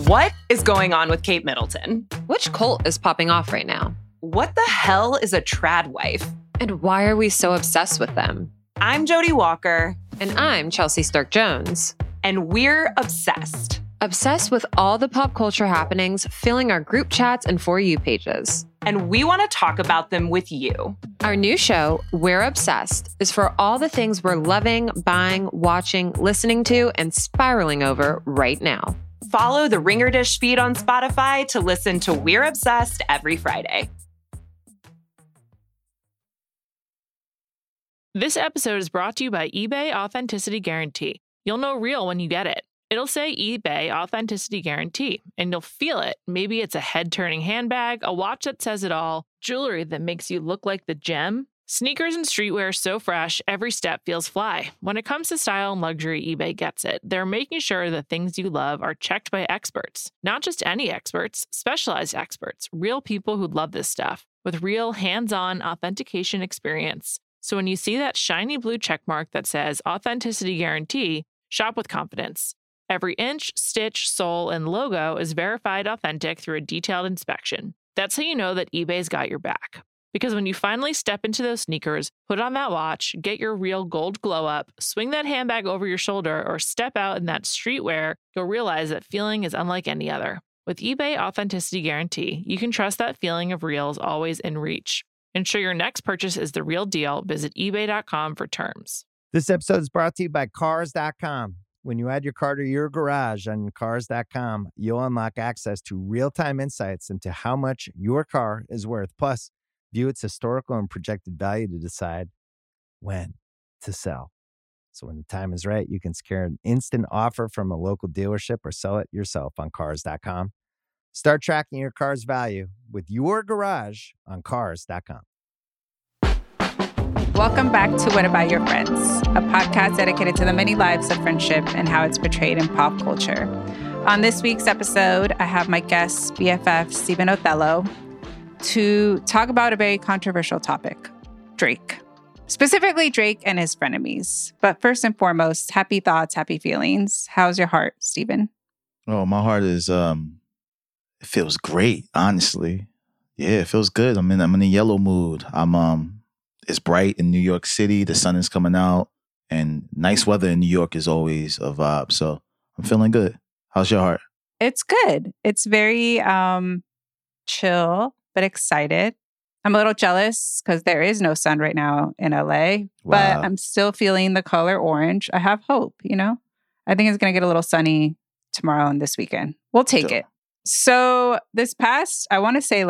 What is going on with Kate Middleton? Which cult is popping off right now? What the hell is a trad wife? And why are we so obsessed with them? I'm Jody Walker. And I'm Chelsea Stark-Jones. And we're obsessed. Obsessed with all the pop culture happenings filling our group chats and For You pages. And we want to talk about them with you. Our new show, We're Obsessed, is for all the things we're loving, buying, watching, listening to, and spiraling over right now. Follow the Ringer Dish feed on Spotify to listen to We're Obsessed every Friday. This episode is brought to you by eBay Authenticity Guarantee. You'll know real when you get it. It'll say eBay Authenticity Guarantee, and you'll feel it. Maybe it's a head-turning handbag, a watch that says it all, jewelry that makes you look like the gem. Sneakers and streetwear so fresh, every step feels fly. When it comes to style and luxury, eBay gets it. They're making sure the things you love are checked by experts. Not just any experts, specialized experts, real people who love this stuff, with real hands-on authentication experience. So when you see that shiny blue checkmark that says Authenticity Guarantee, shop with confidence. Every inch, stitch, sole, and logo is verified authentic through a detailed inspection. That's how you know that eBay's got your back. Because when you finally step into those sneakers, put on that watch, get your real gold glow up, swing that handbag over your shoulder, or step out in that streetwear, you'll realize that feeling is unlike any other. With eBay Authenticity Guarantee, you can trust that feeling of real is always in reach. Ensure your next purchase is the real deal. Visit ebay.com for terms. This episode is brought to you by Cars.com. When you add your car to your garage on Cars.com, you'll unlock access to real-time insights into how much your car is worth. Plus, view its historical and projected value to decide when to sell. So when the time is right, you can secure an instant offer from a local dealership or sell it yourself on Cars.com. Start tracking your car's value with your garage on Cars.com. Welcome back to What About Your Friends, a podcast dedicated to the many lives of friendship and how it's portrayed in pop culture. On this week's episode, I have my guest, BFF Stephen Othello, to talk about a very controversial topic, Drake. Specifically, Drake and his frenemies. But first and foremost, happy thoughts, happy feelings. How's your heart, Stephen? Oh, my heart is, it feels great, honestly. Yeah, it feels good. I'm in a yellow mood. It's bright in New York City. The sun is coming out, and nice weather in New York is always a vibe. So I'm feeling good. How's your heart? It's good. It's very chill, but excited. I'm a little jealous because there is no sun right now in LA, but I'm still feeling the color orange. I have hope, you know? I think it's going to get a little sunny tomorrow and this weekend. We'll take it. So this past, I want to say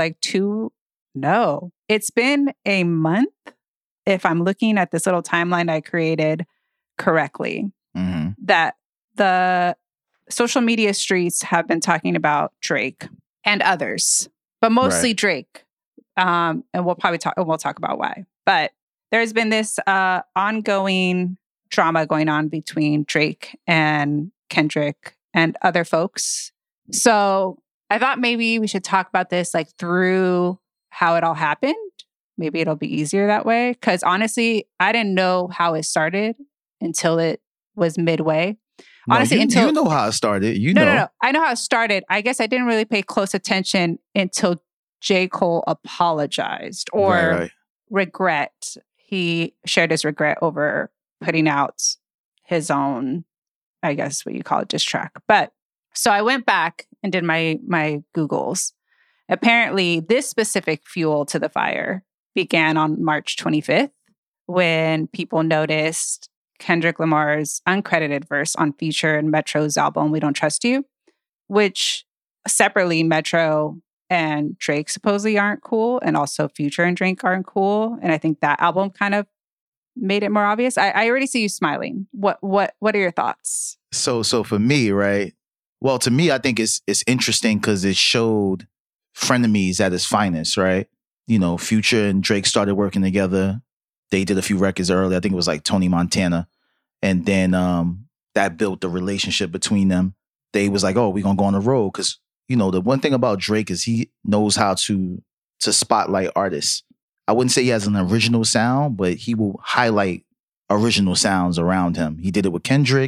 it's been a month if I'm looking at this little timeline I created correctly, that the social media streets have been talking about Drake and others, but mostly Drake. And we'll talk about why. But there's been this ongoing drama going on between Drake and Kendrick and other folks. So I thought maybe we should talk about this through how it all happened. Maybe it'll be easier that way. Because honestly, I didn't know how it started until it was midway. Honestly, you know how it started. No. I know how it started. I guess I didn't really pay close attention until J. Cole apologized or regret. He shared his regret over putting out his own, I guess what you call it, diss track. But so I went back and did my Googles. Apparently, this specific fuel to the fire began on March 25th when people noticed Kendrick Lamar's uncredited verse on Future and Metro's album, We Don't Trust You, which separately Metro and Drake supposedly aren't cool, and also Future and Drake aren't cool. And I think that album kind of made it more obvious. I already see you smiling. What are your thoughts? So for me, right? Well, to me, I think it's interesting because it showed frenemies at its finest, right? You know, Future and Drake started working together. They did a few records early. I think it was Tony Montana. And then that built the relationship between them. They was like, oh, we're going to go on the road. Because, you know, the one thing about Drake is he knows how to spotlight artists. I wouldn't say he has an original sound, but he will highlight original sounds around him. He did it with Kendrick.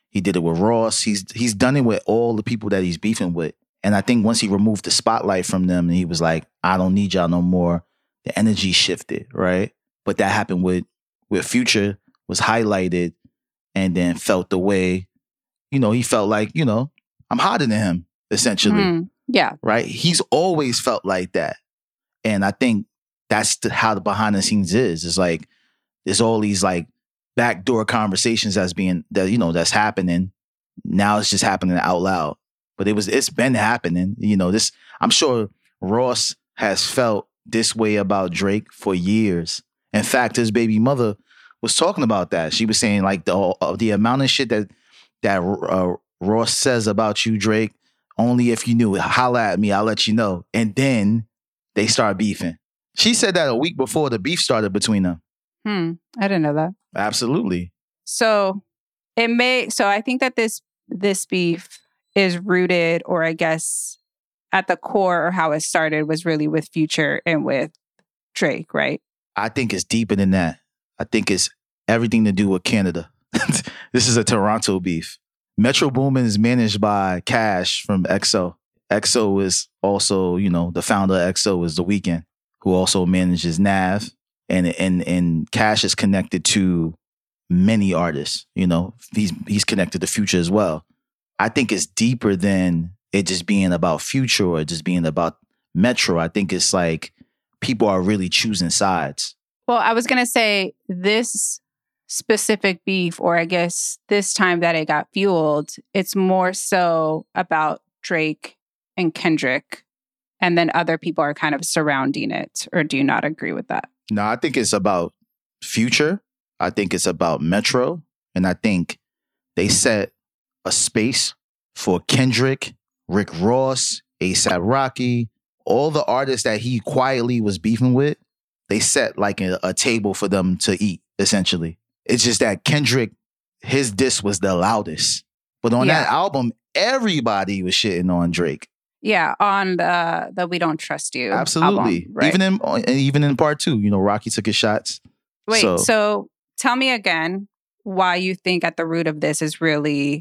He did it with Ross. He's done it with all the people that he's beefing with. And I think once he removed the spotlight from them and he was like, I don't need y'all no more, the energy shifted, right? But that happened with Future, was highlighted and then felt the way, he felt like, I'm hotter than him, essentially. Yeah. Right? He's always felt like that. And I think that's how the behind the scenes is. It's like, there's all these like backdoor conversations that's happening. Now it's just happening out loud. But it's been happening. I'm sure Ross has felt this way about Drake for years. In fact, his baby mother was talking about that. She was saying like the amount of shit that Ross says about you, Drake, only if you knew it. Holla at me, I'll let you know. And then they start beefing. She said that a week before the beef started between them. I didn't know that. Absolutely. So I think that this beef is rooted, or I guess at the core, or how it started was really with Future and with Drake, right? I think it's deeper than that. I think it's everything to do with Canada. This is a Toronto beef. Metro Boomin is managed by Cash from XO. XO is also, the founder of XO is The Weeknd, who also manages Nav. And Cash is connected to many artists. He's connected to Future as well. I think it's deeper than it just being about Future or just being about Metro. I think it's like people are really choosing sides. Well, I was going to say this specific beef, or I guess this time that it got fueled, it's more so about Drake and Kendrick, and then other people are kind of surrounding it. Or do you not agree with that? No, I think it's about Future. I think it's about Metro. And I think they set a space for Kendrick, Rick Ross, A$AP Rocky, all the artists that he quietly was beefing with. They set like a table for them to eat, essentially. It's just that Kendrick, his diss was the loudest. But on that album, everybody was shitting on Drake. Yeah, on the We Don't Trust You Absolutely. album, right? Even in part 2, Rocky took his shots. Wait, so tell me again why you think at the root of this is really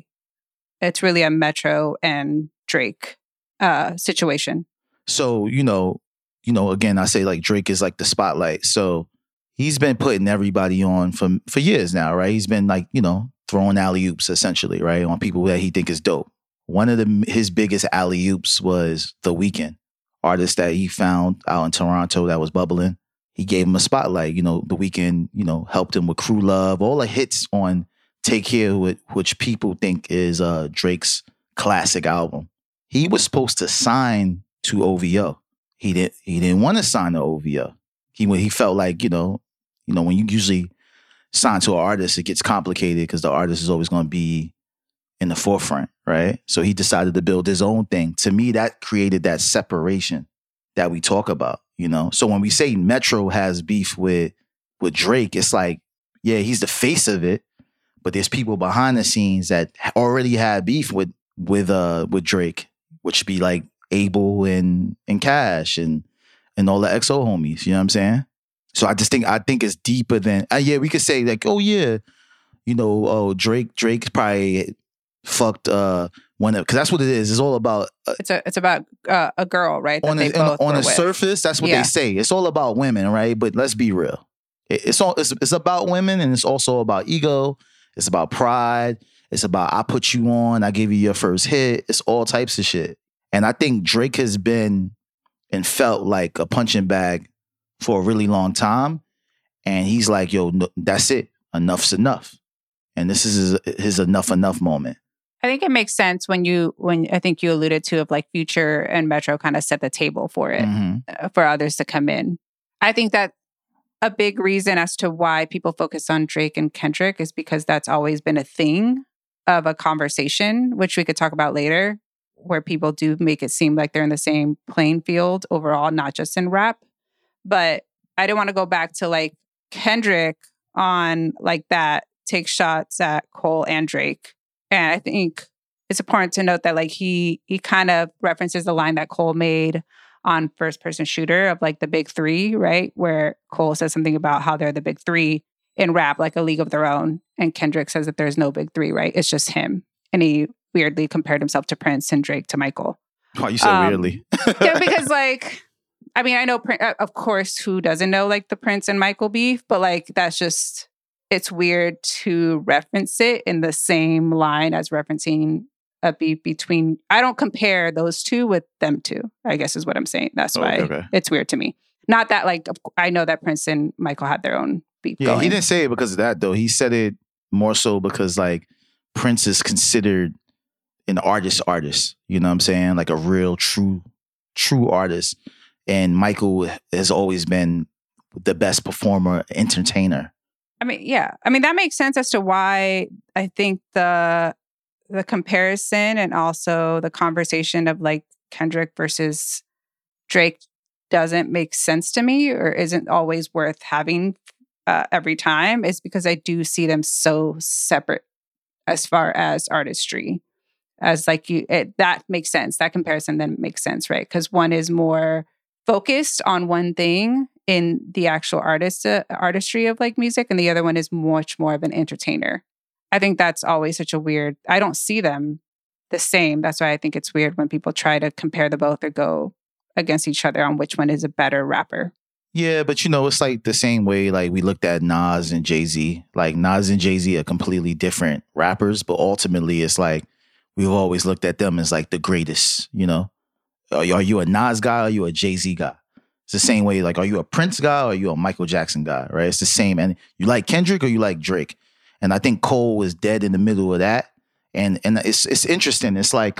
a Metro and Drake situation. So, again, I say like Drake is like the spotlight. So he's been putting everybody on for years now, right? He's been like, throwing alley-oops essentially, right? On people that he think is dope. One of his biggest alley-oops was The Weeknd, artist that he found out in Toronto that was bubbling. He gave him a spotlight. The Weeknd, helped him with Crew Love, all the hits on Take Care, which people think is Drake's classic album. He was supposed to sign to OVO. He didn't want to sign to OVO. He felt like, when you usually sign to an artist, it gets complicated because the artist is always going to be in the forefront, right? So he decided to build his own thing. To me, that created that separation that we talk about, So when we say Metro has beef with Drake, it's like, yeah, he's the face of it, but there's people behind the scenes that already had beef with Drake, which would be like Abel and Cash and all the XO homies. You know what I'm saying? So I think it's deeper than we could say like, oh yeah, Drake probably fucked one of, because that's what it is. It's all about it's about a girl, right? On a surface, that's what they say. It's all about women, right? But let's be real. It's about women, and it's also about ego. It's about pride. It's about I put you on, I give you your first hit. It's all types of shit. And I think Drake has been and felt like a punching bag for a really long time. And he's like, yo, no, that's it. Enough's enough. And this is his enough moment. I think it makes sense when I think you alluded to of like Future and Metro kind of set the table for it, for others to come in. I think that a big reason as to why people focus on Drake and Kendrick is because that's always been a thing of a conversation, which we could talk about later, where people do make it seem like they're in the same playing field overall, not just in rap. But I didn't want to go back to like Kendrick on like that, take shots at Cole and Drake. And I think it's important to note that like he kind of references the line that Cole made on First Person Shooter of like the big three, right? Where Cole says something about how they're the big three. in rap, like A League of Their Own. And Kendrick says that there's no big three, right? It's just him. And he weirdly compared himself to Prince and Drake to Michael. Oh, you said weirdly. Yeah, because like, I mean, I know, of course, who doesn't know like the Prince and Michael beef, but like, that's just, it's weird to reference it in the same line as referencing a beef between, I don't compare those two with them two, I guess is what I'm saying. That's why it's weird to me. Not that like, I know that Prince and Michael had their own beef going. He didn't say it because of that though. He said it more so because like Prince is considered an artist, you know what I'm saying? Like a real true artist. And Michael has always been the best performer, entertainer. I mean, yeah. I mean, that makes sense as to why I think the comparison and also the conversation of like Kendrick versus Drake doesn't make sense to me or isn't always worth having every time is because I do see them so separate as far as artistry. As like that makes sense. That comparison then makes sense, right? Because one is more focused on one thing in the actual artistry of like music, and the other one is much more of an entertainer. I think that's always such a weird. I don't see them the same. That's why I think it's weird when people try to compare the both or go against each other on which one is a better rapper. Yeah, but you know, it's like the same way like we looked at Nas and Jay-Z. Like Nas and Jay-Z are completely different rappers, but ultimately it's like we've always looked at them as like the greatest, you know? Are you a Nas guy or are you a Jay-Z guy? It's the same way, like, are you a Prince guy or are you a Michael Jackson guy, right? It's the same. And you like Kendrick or you like Drake? And I think Cole is dead in the middle of that. And it's interesting. It's like,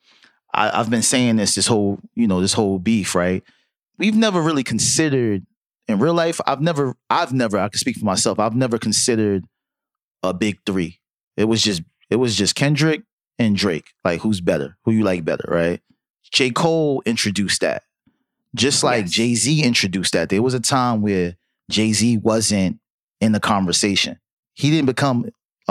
I've been saying this whole beef, right? We've never really considered, in real life, I can speak for myself, I've never considered a big three. It was just Kendrick and Drake. Like, who's better? Who you like better, right? J. Cole introduced that. Just like Jay-Z introduced that. There was a time where Jay-Z wasn't in the conversation. He didn't become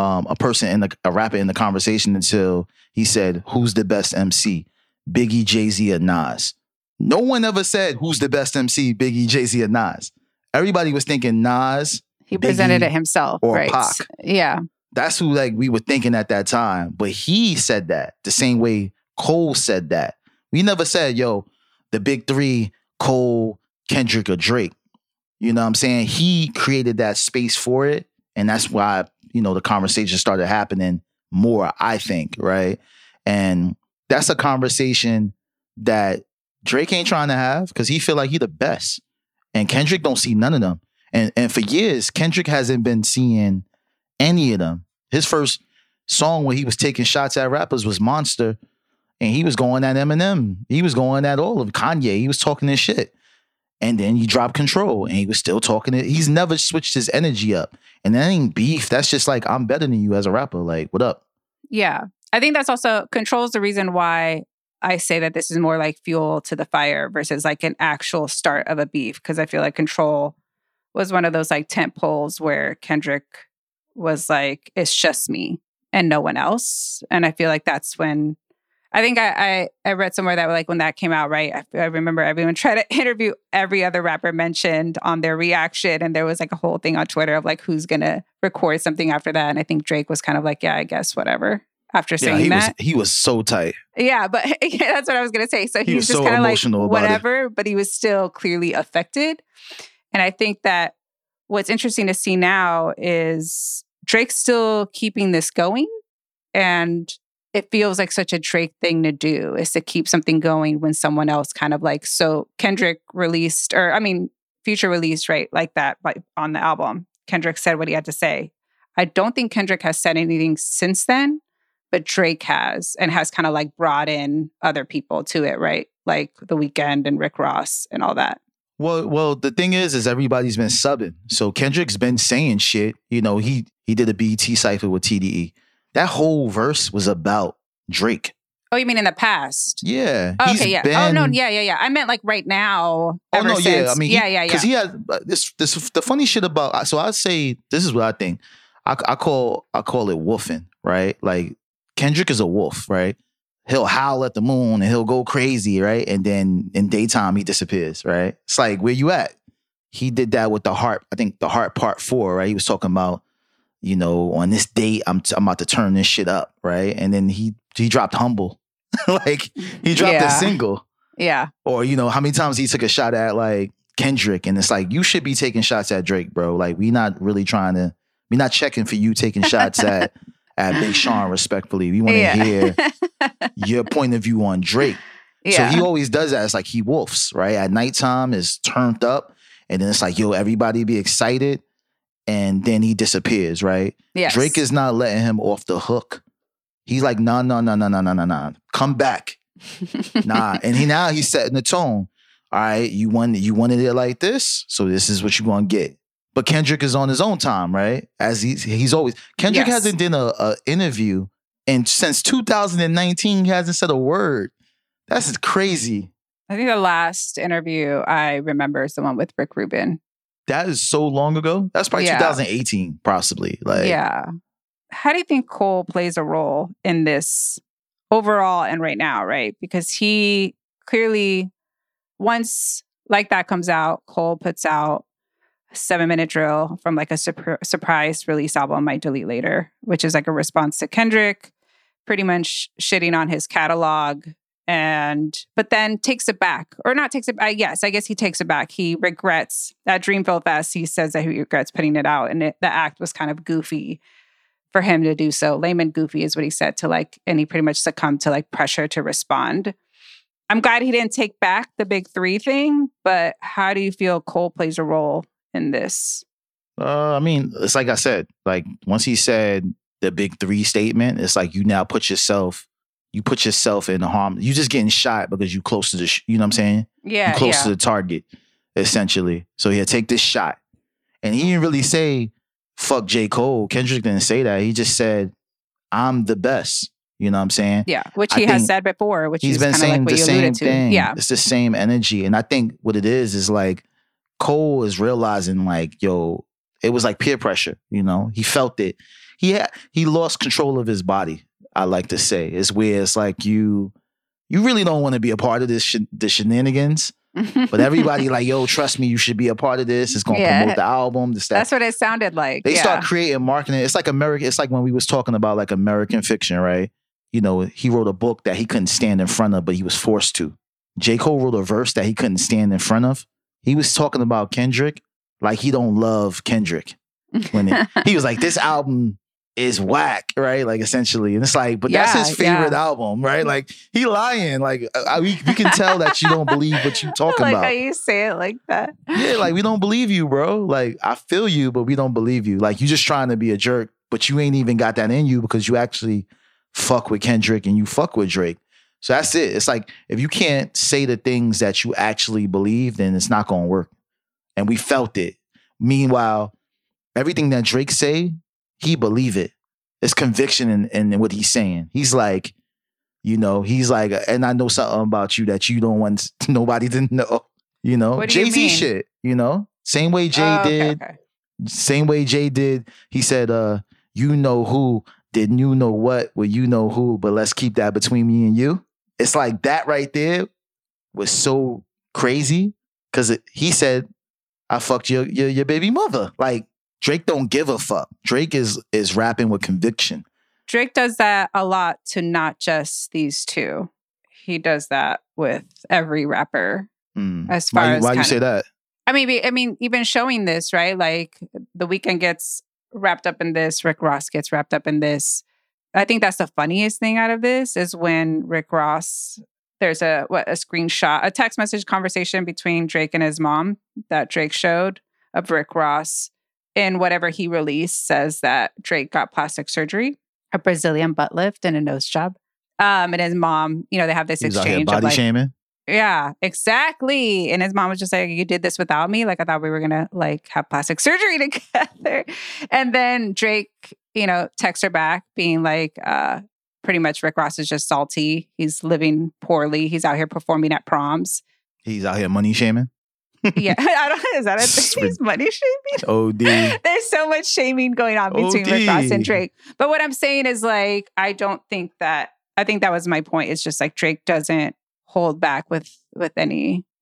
a rapper in the conversation until he said, who's the best MC? Biggie, Jay-Z, or Nas? No one ever said, who's the best MC? Biggie, Jay-Z, or Nas? Everybody was thinking Nas. He presented it himself. Or right. Pac. Yeah. That's who like we were thinking at that time. But he said that the same way Cole said that. We never said, yo, the big three, Cole, Kendrick, or Drake. You know what I'm saying? He created that space for it. And that's why, you know, the conversation started happening more, I think, right? And that's a conversation that Drake ain't trying to have because he feel like he the best. And Kendrick don't see none of them. And for years, Kendrick hasn't been seeing any of them. His first song where he was taking shots at rappers was Monster. And he was going at Eminem. He was going at all of Kanye. He was talking this shit. And then he dropped Control and he was still talking it. He's never switched his energy up. And that ain't beef. That's just like, I'm better than you as a rapper. Like, what up? Yeah. I think that's also, Control is the reason why I say that this is more like fuel to the fire versus like an actual start of a beef. Because I feel like Control was one of those like tent poles where Kendrick was like, it's just me and no one else. And I feel like that's when, I think I read somewhere that like when that came out, right? I remember everyone tried to interview every other rapper mentioned on their reaction. And there was like a whole thing on Twitter of like, who's going to record something after that? And I think Drake was kind of like, yeah, I guess whatever. After saying that. He was so tight. Yeah, but yeah, that's what I was going to say. So he was just so kind of like, whatever, but he was still clearly affected. And I think that what's interesting to see now is Drake's still keeping this going. And it feels like such a Drake thing to do is to keep something going when someone else kind of like, so Kendrick released, or I mean, Future released, right? Like that on the album. Kendrick said what he had to say. I don't think Kendrick has said anything since then, but Drake has, and has kind of like brought in other people to it, right? Like The Weeknd and Rick Ross and all that. Well, the thing is everybody's been subbing. So Kendrick's been saying shit. You know, he did a BET cypher with TDE. That whole verse was about Drake. Oh, you mean in the past? Yeah. Oh, okay, yeah. Oh, no, yeah. I meant like right now. Oh, no, since. Yeah. I mean, yeah. Because he had this. The funny shit about. So I'd say this is what I think. I call it woofing, right? Like Kendrick is a wolf, right? He'll howl at the moon and he'll go crazy, right? And then in daytime he disappears, right? It's like, where you at? he did that with the Heart. I think the Heart Part 4, right? He was talking about, on this date, I'm about to turn this shit up, right? And then he dropped Humble. Like, he dropped a single. Yeah. Or, how many times he took a shot at, like, Kendrick, and it's like, you should be taking shots at Drake, bro. Like, we're not checking for you taking shots at Big Sean, respectfully. We want to hear your point of view on Drake. Yeah. So he always does that. It's like he wolfs, right? At nighttime is turned up, and then it's like, yo, everybody be excited, and then he disappears, right? Yes. Drake is not letting him off the hook. He's like, nah. Come back. Nah. And he's setting the tone. All right, you wanted it like this, so this is what you're going to get. But Kendrick is on his own time, right? As he's always. Kendrick hasn't done a interview, and since 2019, he hasn't said a word. That's crazy. I think the last interview I remember is the one with Rick Rubin. That is so long ago. That's probably 2018, possibly. Like, yeah. How do you think Cole plays a role in this overall and right now, right? Because he clearly, once Like That comes out, Cole puts out a 7-minute drill from like a surprise release album, Might Delete Later, which is like a response to Kendrick, pretty much shitting on his catalog. But then takes it back, or not takes it back. Yes, I guess he takes it back. He regrets at Dreamville Fest. He says that he regrets putting it out, and the act was kind of goofy for him to do so. Lame and goofy is what he said and he pretty much succumbed to like pressure to respond. I'm glad he didn't take back the big 3 thing, but how do you feel Cole plays a role in this? I mean, it's like I said, like once he said the big 3 statement, it's like you now put yourself in harm. You just getting shot because you close to the, you know what I'm saying? Yeah. You close to the target, essentially. So take this shot. And he didn't really say, fuck J. Cole. Kendrick didn't say that. He just said, I'm the best. You know what I'm saying? Yeah, which he has said before, which he's been saying like the same thing. Yeah. It's the same energy. And I think what it is like Cole is realizing like, yo, it was like peer pressure, He felt it. He lost control of his body. I like to say it's where it's like you really don't want to be a part of the shenanigans, but everybody like, yo, trust me, you should be a part of this. It's going to promote the album. That's what it sounded like. They start creating marketing. It's like American. It's like when we was talking about like American fiction, right? He wrote a book that he couldn't stand in front of, but he was forced to. J. Cole wrote a verse that he couldn't stand in front of. He was talking about Kendrick like he don't love Kendrick. When he was like, this album is whack, right? Like essentially. And it's like, but that's his favorite album, right? Like he lying. Like we can tell that you don't believe what you talking like about. How you say it like that. Yeah, like we don't believe you, bro. Like I feel you, but we don't believe you. Like you just trying to be a jerk, but you ain't even got that in you because you actually fuck with Kendrick and you fuck with Drake. So that's it. It's like, if you can't say the things that you actually believe, then it's not going to work. And we felt it. Meanwhile, everything that Drake say, he believe it. It's conviction in what he's saying. He's like, he's like, and I know something about you that you don't want nobody to know. Jay-Z shit, Same way Jay did. Okay. Same way Jay did. He said, you know who, didn't you know what? Well, you know who, but let's keep that between me and you. It's like that right there was so crazy because he said, I fucked your baby mother. Like, Drake don't give a fuck. Drake is rapping with conviction. Drake does that a lot to not just these two. He does that with every rapper. As far as why you say that? I mean, even showing this, right? Like The Weeknd gets wrapped up in this. Rick Ross gets wrapped up in this. I think that's the funniest thing out of this is when Rick Ross, there's a screenshot, a text message conversation between Drake and his mom that Drake showed of Rick Ross. And whatever he released says that Drake got plastic surgery, a Brazilian butt lift, and a nose job. And his mom, they have this exchange body of shaming. Yeah, exactly. And his mom was just like, you did this without me? Like, I thought we were going to like have plastic surgery together. And then Drake, texts her back being like, pretty much Rick Ross is just salty. He's living poorly. He's out here performing at proms. He's out here money shaming. Yeah, is that a thing? He's money shaming? OD. There's so much shaming going on between Rick Ross and Drake. But what I'm saying is like, I think that was my point. It's just like Drake doesn't hold back with any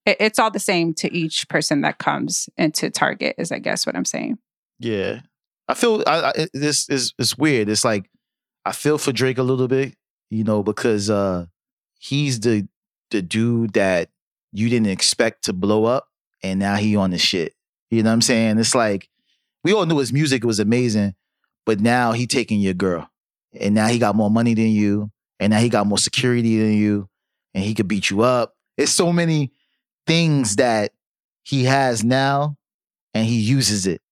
it's all the same to each person that comes into Target is, I guess, what I'm saying. Yeah. I feel this is weird. It's like I feel for Drake a little bit, because he's the dude that you didn't expect to blow up, and now he on the shit. You know what I'm saying? It's like we all knew his music was amazing, but now he taking your girl, and now he got more money than you, and now he got more security than you, and he could beat you up. It's so many things that he has now, and he uses it.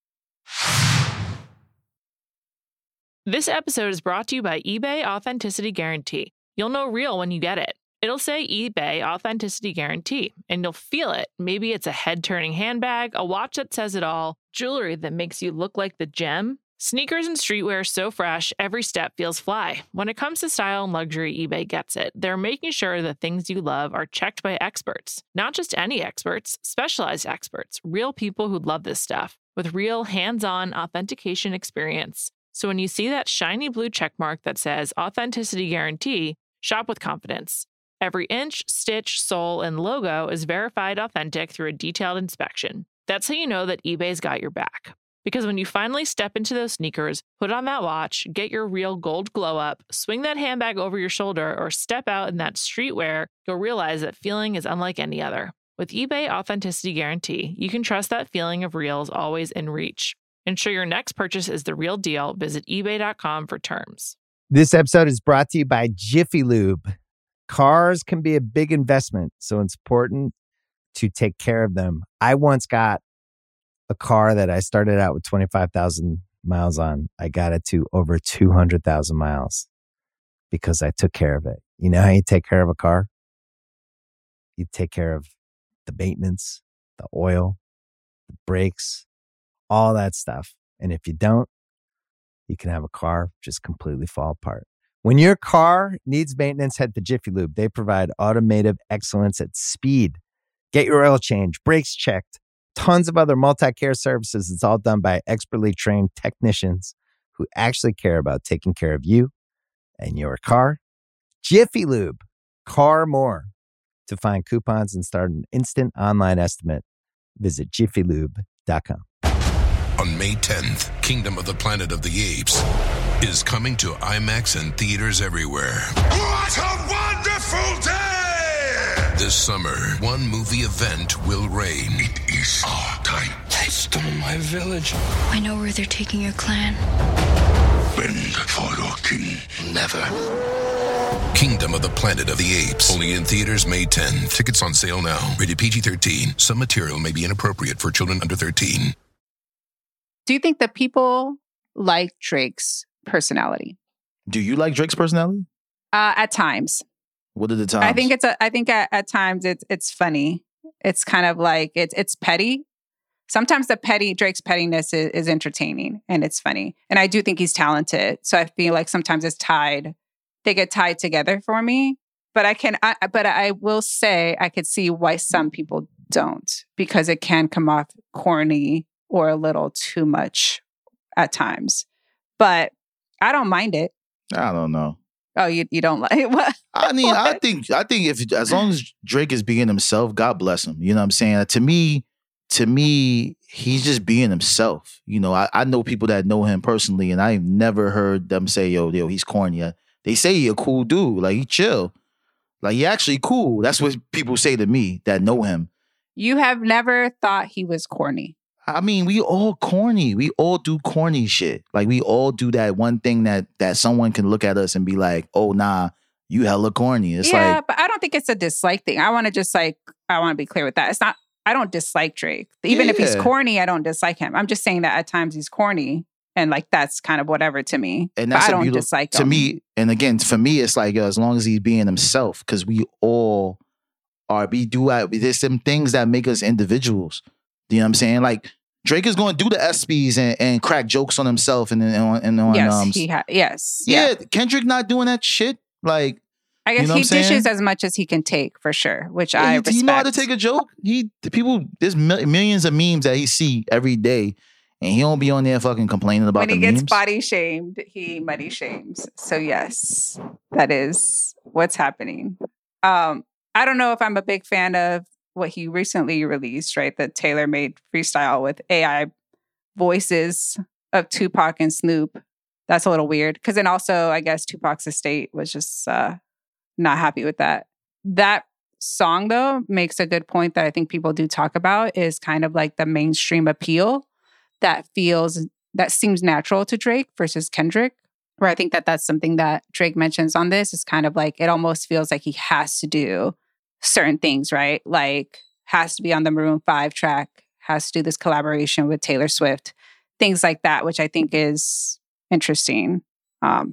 This episode is brought to you by eBay Authenticity Guarantee. You'll know real when you get it. It'll say eBay Authenticity Guarantee, and you'll feel it. Maybe it's a head-turning handbag, a watch that says it all, jewelry that makes you look like the gem. Sneakers and streetwear so fresh, every step feels fly. When it comes to style and luxury, eBay gets it. They're making sure the things you love are checked by experts. Not just any experts, specialized experts, real people who love this stuff, with real hands-on authentication experience. So when you see that shiny blue checkmark that says Authenticity Guarantee, shop with confidence. Every inch, stitch, sole, and logo is verified authentic through a detailed inspection. That's how you know that eBay's got your back. Because when you finally step into those sneakers, put on that watch, get your real gold glow up, swing that handbag over your shoulder, or step out in that streetwear, you'll realize that feeling is unlike any other. With eBay Authenticity Guarantee, you can trust that feeling of real is always in reach. Ensure your next purchase is the real deal. Visit ebay.com for terms. This episode is brought to you by Jiffy Lube. Cars can be a big investment, so it's important to take care of them. I once got a car that I started out with 25,000 miles on. I got it to over 200,000 miles because I took care of it. You know how you take care of a car? You take care of the maintenance, the oil, the brakes, all that stuff. And if you don't, you can have a car just completely fall apart. When your car needs maintenance, head to Jiffy Lube. They provide automotive excellence at speed. Get your oil change, brakes checked, tons of other multi-care services. It's all done by expertly trained technicians who actually care about taking care of you and your car. Jiffy Lube, car more. To find coupons and start an instant online estimate, visit jiffylube.com. On May 10th, Kingdom of the Planet of the Apes is coming to IMAX and theaters everywhere. What a wonderful day! This summer, one movie event will reign. It is our time. They stole my village. I know where they're taking your clan. Bend for your king. Never. Kingdom of the Planet of the Apes. Only in theaters May 10. Tickets on sale now. Rated PG-13. Some material may be inappropriate for children under 13. Do you think that people like Drake's personality? Do you like Drake's personality? At times. What are the times? I think at times it's funny. It's kind of like it's petty. Sometimes Drake's pettiness is entertaining and it's funny. And I do think he's talented. So I feel like sometimes they get tied together for me. But I will say I could see why some people don't, because it can come off corny or a little too much at times. But I don't mind it. I don't know. Oh, you don't like it? What? I mean, What? I think if as long as Drake is being himself, God bless him. You know what I'm saying? To me, he's just being himself. You know, I know people that know him personally, and I've never heard them say, yo, he's corny. They say he a cool dude. Like, he chill. Like, he actually cool. That's what people say to me that know him. You have never thought he was corny. I mean, we all corny. We all do corny shit. Like, we all do that one thing that someone can look at us and be like, oh, nah, you hella corny. It's like, but I don't think it's a dislike thing. I want to be clear with that. It's not, I don't dislike Drake. Even if he's corny, I don't dislike him. I'm just saying that at times he's corny. And like, that's kind of whatever to me. And that's I don't dislike him. To me, and again, for me, it's like, yo, as long as he's being himself, because we all are, there's some things that make us individuals. You know what I'm saying? Like, Drake is going to do the ESPYs and crack jokes on himself and on yes. Yeah, Kendrick not doing that shit. Like, I guess you know he dishes as much as he can take, for sure, which I respect. He know how to take a joke. There's millions of memes that he see every day, and he don't be on there fucking complaining about the memes. When he gets body shamed, he money shames. So yes, that is what's happening. I don't know if I'm a big fan of what he recently released, right? The tailor-made freestyle with AI voices of Tupac and Snoop. That's a little weird. Because then also, I guess Tupac's estate was just not happy with that. That song, though, makes a good point that I think people do talk about is kind of like the mainstream appeal that seems natural to Drake versus Kendrick. Where I think that that's something that Drake mentions on this is kind of like, it almost feels like he has to do certain things, right? Like has to be on the Maroon 5 track, has to do this collaboration with Taylor Swift, things like that, which I think is interesting. No,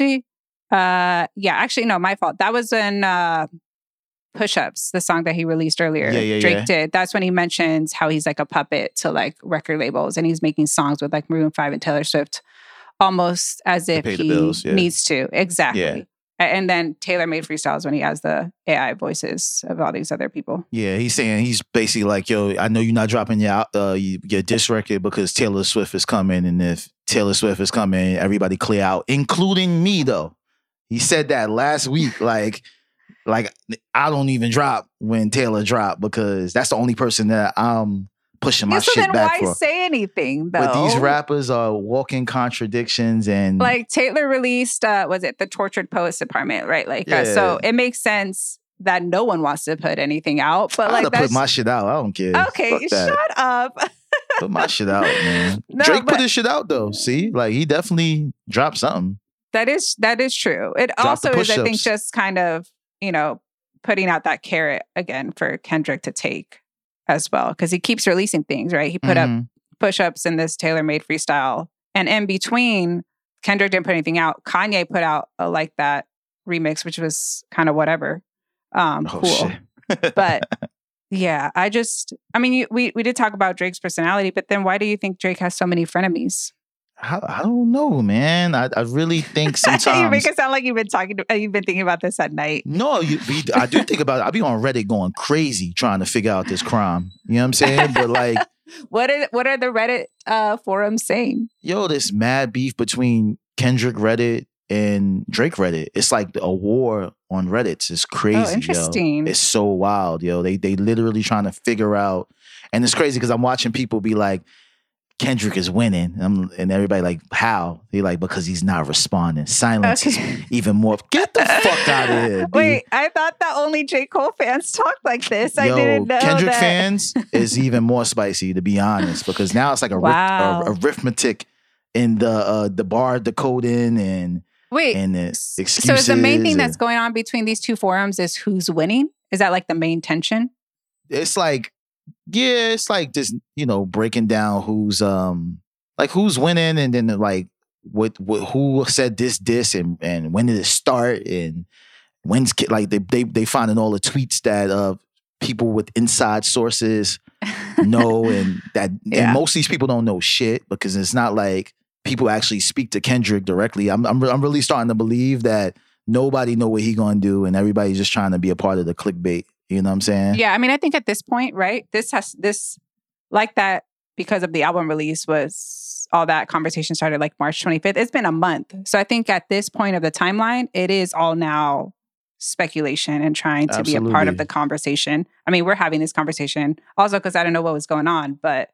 my fault. That was in Push-Ups, the song that he released earlier. Drake did. That's when he mentions how he's like a puppet to like record labels and he's making songs with like Maroon 5 and Taylor Swift almost as if he needs to. Exactly. Yeah. And then tailor-made freestyles when he has the AI voices of all these other people. Yeah, he's saying, he's basically like, yo, I know you're not dropping your diss record because Taylor Swift is coming. And if Taylor Swift is coming, everybody clear out, including me, though. He said that last week, like I don't even drop when Taylor dropped because that's the only person that I'm pushing my shit back for. So then why say anything, though? But these rappers are walking contradictions and... Like, Taylor released, was it the Tortured Poets Department, right? Like, so it makes sense that no one wants to put anything out. But like, put my shit out. I don't care. Okay, shut up. Put my shit out, man. No, Drake put his shit out, though. See? Like, he definitely dropped something. That is true. It also is, I think, just kind of, putting out that carrot again for Kendrick to take as well, because he keeps releasing things, right? He put up Push-Ups in this tailor-made freestyle. And in between, Kendrick didn't put anything out. Kanye put out a Like That remix, which was kind of whatever. Cool. But yeah, we did talk about Drake's personality, but then why do you think Drake has so many frenemies? I don't know, man. I really think sometimes... You make it sound like you've been thinking about this at night. No, I do think about it. I be on Reddit going crazy trying to figure out this crime. You know what I'm saying? But like... What are the Reddit forums saying? Yo, this mad beef between Kendrick Reddit and Drake Reddit. It's like a war on Reddit. It's crazy, Oh, interesting. Yo. It's so wild, yo. They literally trying to figure out... And it's crazy because I'm watching people be like, Kendrick is winning. And everybody like, how? They like, because he's not responding. Silence is even more. Get the fuck out of here, dude. Wait, I thought that only J. Cole fans talked like this. I didn't know Kendrick that. fans is even more spicy, to be honest, because now it's like arithmetic in the bar decoding and the excuses. So is the main thing that's going on between these two forums is who's winning? Is that like the main tension? It's like, yeah, it's like just, breaking down who's winning and then like what who said this and when did it start and when's like they finding all the tweets that people with inside sources know and that and most of these people don't know shit because it's not like people actually speak to Kendrick directly. I'm really starting to believe that nobody know what he gonna do and everybody's just trying to be a part of the clickbait. You know what I'm saying? Yeah, I think at this point, right, this Like That, because of the album release, was all that conversation started like March 25th. It's been a month. So I think at this point of the timeline, it is all now speculation and trying to be a part of the conversation. We're having this conversation also because I don't know what was going on, but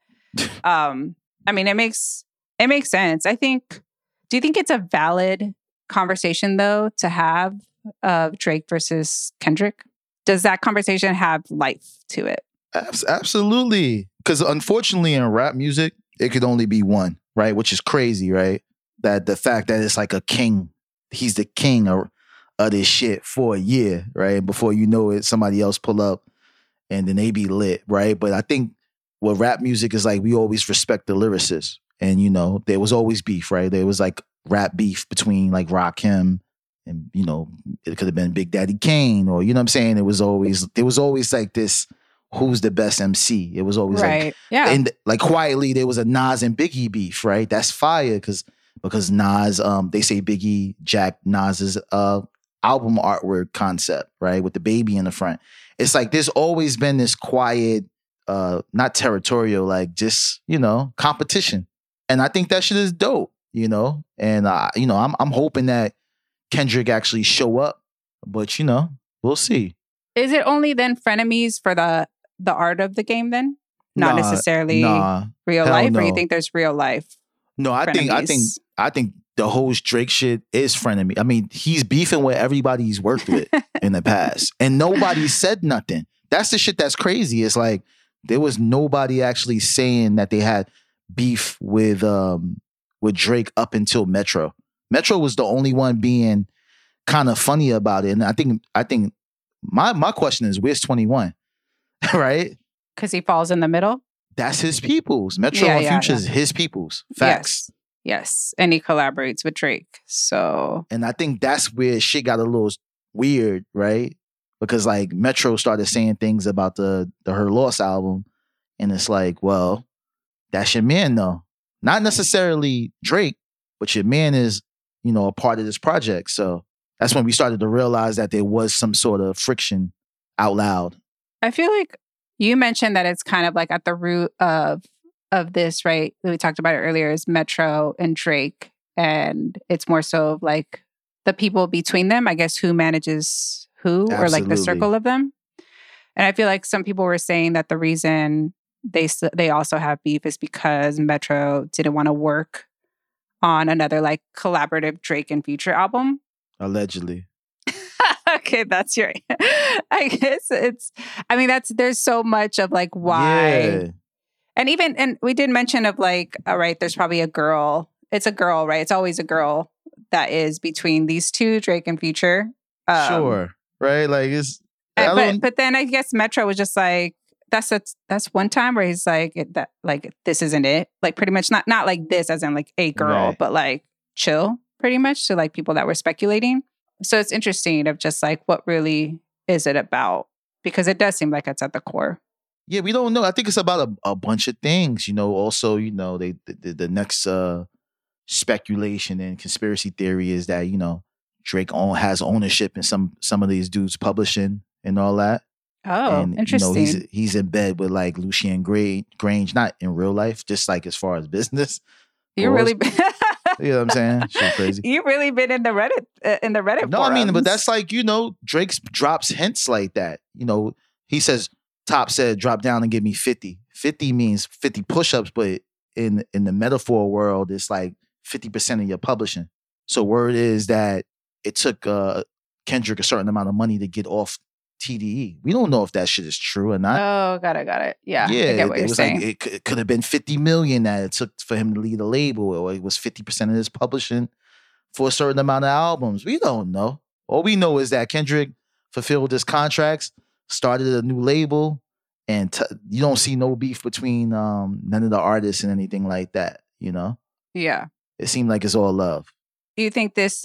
it makes sense. Do you think it's a valid conversation though to have of Drake versus Kendrick? Does that conversation have life to it? Absolutely. Because unfortunately in rap music, it could only be one, right? Which is crazy, right? That the fact that it's like a king, he's the king of this shit for a year, right? Before you know it, somebody else pull up and then they be lit, right? But I think what rap music is like, we always respect the lyricists. And, there was always beef, right? There was like rap beef between like Rakim and, it could have been Big Daddy Kane or, you know what I'm saying? There was always like this, who's the best MC? It was always and like quietly there was a Nas and Biggie beef, right? That's fire because Nas, they say Biggie jacked Nas's album artwork concept, right? With the baby in the front. It's like there's always been this quiet, not territorial, like just, competition. And I think that shit is dope, And, I'm hoping that Kendrick actually show up, but we'll see. Is it only then frenemies for the the art of the game then? Not necessarily real life, or you think there's real life? No, I think the whole Drake shit is frenemy. I mean, he's beefing with everybody he's worked with in the past, and nobody said nothing. That's the shit that's crazy. It's like there was nobody actually saying that they had beef with Drake up until Metro. Metro was the only one being kind of funny about it, and I think my question is, where's 21? Right? Because he falls in the middle. That's his peoples. Metro and Future is his peoples. Facts. Yes. And he collaborates with Drake. So. And I think that's where shit got a little weird, right? Because like Metro started saying things about the Her Loss album. And it's like, well, that's your man though. Not necessarily Drake, but your man is, a part of this project. So that's when we started to realize that there was some sort of friction out loud. I feel like you mentioned that it's kind of like at the root of this, right? We talked about it earlier, is Metro and Drake. And it's more so of like the people between them, I guess, who manages who. Absolutely. Or like the circle of them. And I feel like some people were saying that the reason they also have beef is because Metro didn't want to work on another like collaborative Drake and Future album. Allegedly. Okay, that's your. I guess there's so much of like why, and we did mention of like, all right, there's probably a girl. It's a girl, right? It's always a girl that is between these two, Drake and Future. Sure, right? Like it's. But then I guess Metro was just like, that's one time where he's like that, like this isn't it, like pretty much not like this as in like a girl, right. But like chill, pretty much to like people that were speculating. So it's interesting of just like, what really is it about? Because it does seem like it's at the core. Yeah, we don't know. I think it's about a bunch of things, Also, the next speculation and conspiracy theory is that, Drake has ownership in some of these dudes publishing and all that. Oh, and, interesting. He's in bed with like Lucien Grange, not in real life, just like as far as business. You're really... You know what I'm saying? Shit crazy. You've really been in the Reddit No, forums. I mean, but that's like, Drake drops hints like that. He says, Top said, drop down and give me 50. 50 means 50 push-ups, but in the metaphor world, it's like 50% of your publishing. So word is that it took Kendrick a certain amount of money to get off TDE. We don't know if that shit is true or not. Oh, got it. Yeah, I get what you're saying. Like, it could have been $50 million that it took for him to lead a label, or it was 50% of his publishing for a certain amount of albums. We don't know. All we know is that Kendrick fulfilled his contracts, started a new label, and you don't see no beef between none of the artists and anything like that, Yeah. It seemed like it's all love. Do you think this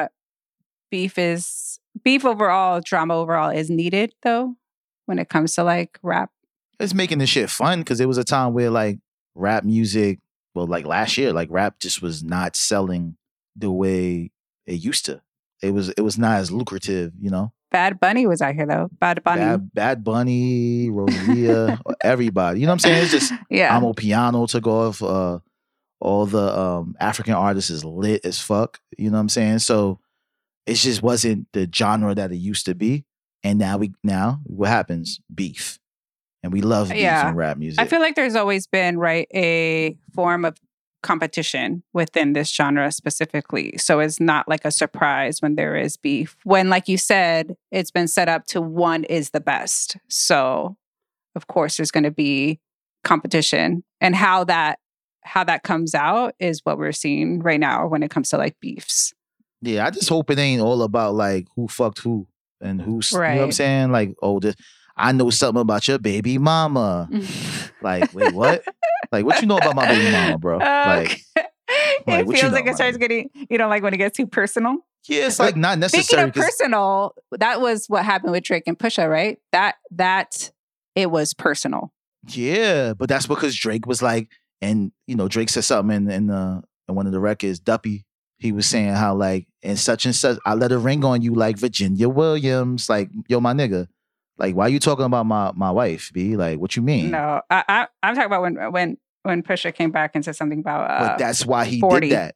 beef overall, drama overall is needed though when it comes to like rap? It's making this shit fun because there was a time where like rap music, well, like last year, like rap just was not selling the way it used to. It was not as lucrative, Bad Bunny was out here though. Bad Bunny, Rosalia, everybody. You know what I'm saying? It's just Amo Piano took off. All the African artists is lit as fuck. You know what I'm saying? So it just wasn't the genre that it used to be. And now what happens? Beef. And we love beef in rap music. I feel like there's always been, right, a form of competition within this genre specifically. So it's not like a surprise when there is beef. When, like you said, it's been set up to one is the best. So, of course, there's going to be competition. And how that comes out is what we're seeing right now when it comes to like beefs. Yeah, I just hope it ain't all about like who fucked who and who's, right. You know what I'm saying? Like, I know something about your baby mama. Like, wait, what? Like, what you know about my baby mama, bro? Like, it feels like it starts getting, like when it gets too personal. Yeah, it's like not necessary. Speaking of personal, that was what happened with Drake and Pusha, right? That it was personal. Yeah, but that's because Drake was like, and Drake said something in one of the records, Duppy. He was saying how like, and such, I let a ring on you like Virginia Williams. Like, yo, my nigga. Like, why are you talking about my wife, B? Like, what you mean? No, I'm talking about when Pusha came back and said something about but that's why he 40. Did that.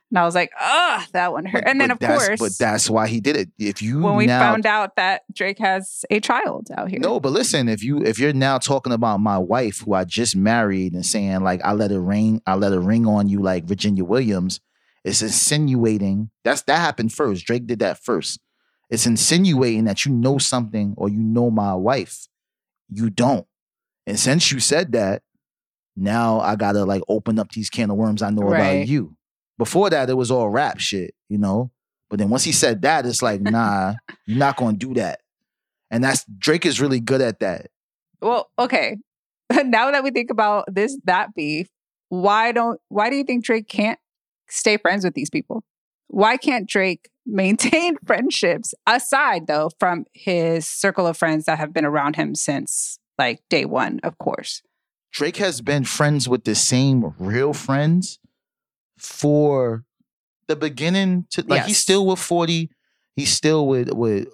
And I was like, oh, that one hurt. And then, of course. But that's why he did it. If you when we found out that Drake has a child out here. No, but listen, if you're now talking about my wife who I just married and saying like, I let her ring on you like Virginia Williams, it's insinuating. That happened first. Drake did that first. It's insinuating that you know something or you know my wife. You don't. And since you said that, now I gotta like open up these can of worms I know about you. Before that, it was all rap shit, you know? But then once he said that, it's like, nah, you're not gonna do that. And Drake is really good at that. Well, okay. Now that we think about that beef, why do you think Drake can't stay friends with these people? Why can't Drake maintain friendships aside, though, from his circle of friends that have been around him since like day one, of course? Drake has been friends with the same real friends for the beginning to like he's still with 40. He's still with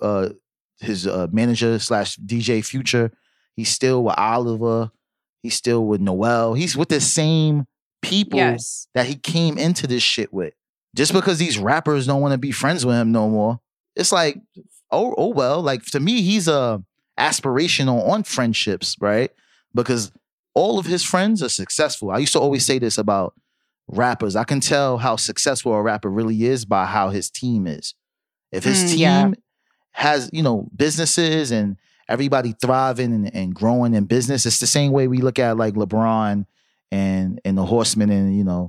his manager / DJ Future. He's still with Oliver. He's still with Noel. He's with the same people that he came into this shit with. Just because these rappers don't want to be friends with him no more, it's like, oh well. Like to me, he's aspirational on friendships, right? Because all of his friends are successful. I used to always say this about rappers. I can tell how successful a rapper really is by how his team is. If his team has, businesses and everybody thriving and growing in business, it's the same way we look at like LeBron and the Horsemen and,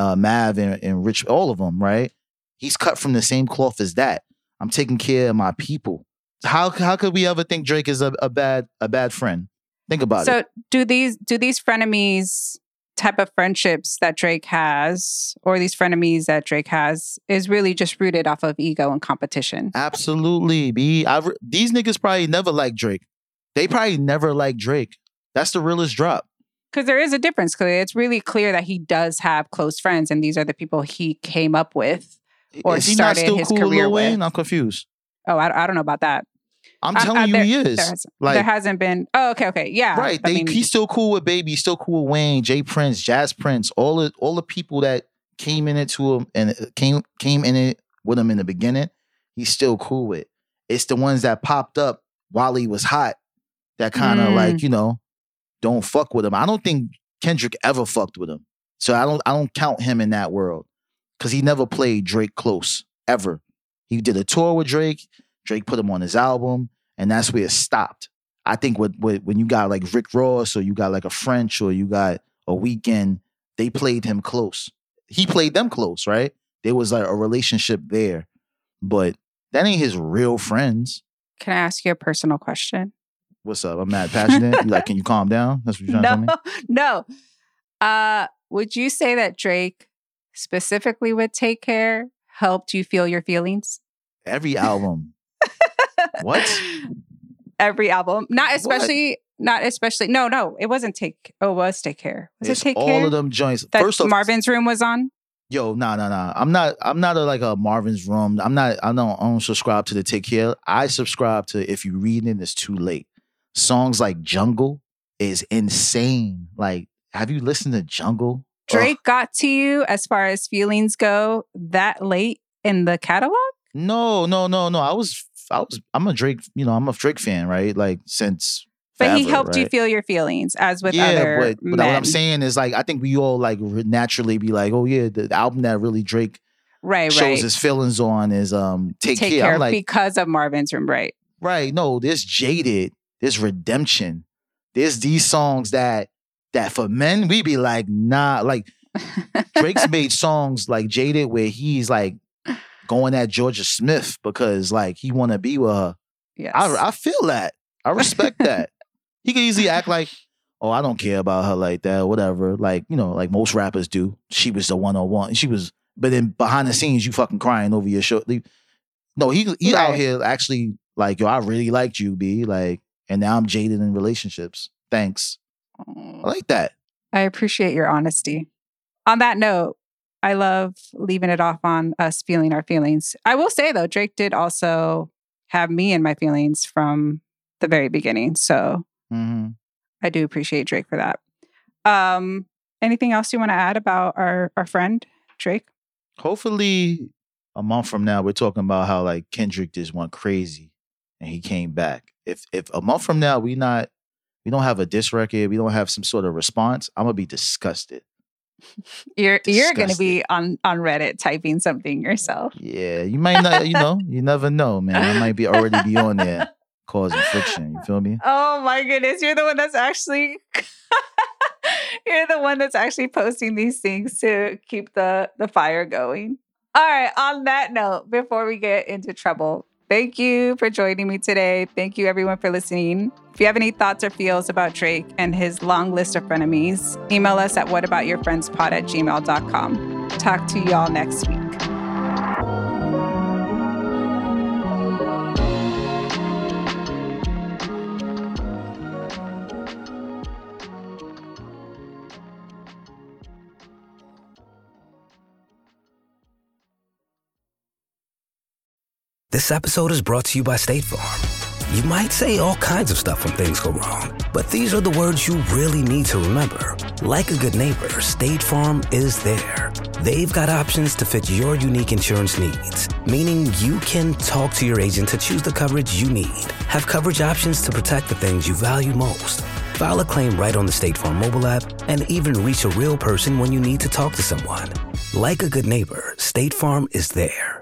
Mav and Rich, all of them, right? He's cut from the same cloth as that. I'm taking care of my people. How could we ever think Drake is a bad friend? Think about it. So do these frenemies type of friendships that Drake has, or these frenemies that Drake has, is really just rooted off of ego and competition? Absolutely, B. These niggas probably never liked Drake. They probably never liked Drake. That's the realest drop. Because there is a difference. Because it's really clear that he does have close friends, and these are the people he came up with or started his career with. I'm confused. Oh, I don't know about that. I'm telling you, he is. There hasn't been. Oh, okay, yeah. Right. He's still cool with Baby. He's still cool with Wayne, Jay Prince, Jazz Prince, all the people that came in it to him and came in it with him in the beginning. He's still cool with. It's the ones that popped up while he was hot that kind of don't fuck with him. I don't think Kendrick ever fucked with him, so I don't count him in that world because he never played Drake close ever. He did a tour with Drake. Drake put him on his album, and that's where it stopped. I think when you got like Rick Ross or you got like a French or you got a Weeknd, they played him close. He played them close, right? There was like a relationship there, but that ain't his real friends. Can I ask you a personal question? What's up? I'm mad passionate. You like, can you calm down? That's what you're trying to tell me? No. Would you say that Drake, specifically with Take Care, helped you feel your feelings? Every album. What? Every album. Not especially. No, it wasn't Take. Oh, it was Take Care. Was it Take Care? All of them joints. That first off, Marvin's Room was on? Yo, no. I'm not a Marvin's Room. I don't subscribe to the Take Care. I subscribe to If You Read It, It's Too Late. Songs like Jungle is insane. Like, have you listened to Jungle? Drake got to you as far as feelings go that late in the catalog? No. I'm a Drake, I'm a Drake fan, right? Like since But forever, he helped right? you feel your feelings as with other but men. what I'm saying is like, I think we all like naturally be like, oh yeah, the album that really Drake shows his feelings on is Take Care. I'm like, because of Marvin's Room, right? Right. No, there's Jaded, there's Redemption. There's these songs that for men, we be like, nah, like Drake's made songs like Jaded where he's like going at Georgia Smith because like he want to be with her. Yes. I feel that. I respect that. He could easily act like, oh, I don't care about her like that, whatever. Like, like most rappers do. She was the 101. But then behind the scenes, you fucking crying over your show. No, he out here actually like, yo, I really liked you, B. Like, and now I'm jaded in relationships. Thanks. I like that. I appreciate your honesty. On that note, I love leaving it off on us feeling our feelings. I will say, though, Drake did also have me in my feelings from the very beginning. So I do appreciate Drake for that. Anything else you want to add about our friend, Drake? Hopefully a month from now, we're talking about how like Kendrick just went crazy and he came back. If a month from now we don't have a diss record, we don't have some sort of response, I'm gonna be disgusted. You're gonna be on Reddit typing something yourself. Yeah, you might not. You never know, man. I might already be on there causing friction. You feel me? Oh my goodness, you're the one that's actually posting these things to keep the fire going. All right. On that note, before we get into trouble, thank you for joining me today. Thank you, everyone, for listening. If you have any thoughts or feels about Drake and his long list of frenemies, email us at whataboutyourfriendspod@gmail.com. Talk to y'all next week. This episode is brought to you by State Farm. You might say all kinds of stuff when things go wrong, but these are the words you really need to remember. Like a good neighbor, State Farm is there. They've got options to fit your unique insurance needs, meaning you can talk to your agent to choose the coverage you need, have coverage options to protect the things you value most, file a claim right on the State Farm mobile app, and even reach a real person when you need to talk to someone. Like a good neighbor, State Farm is there.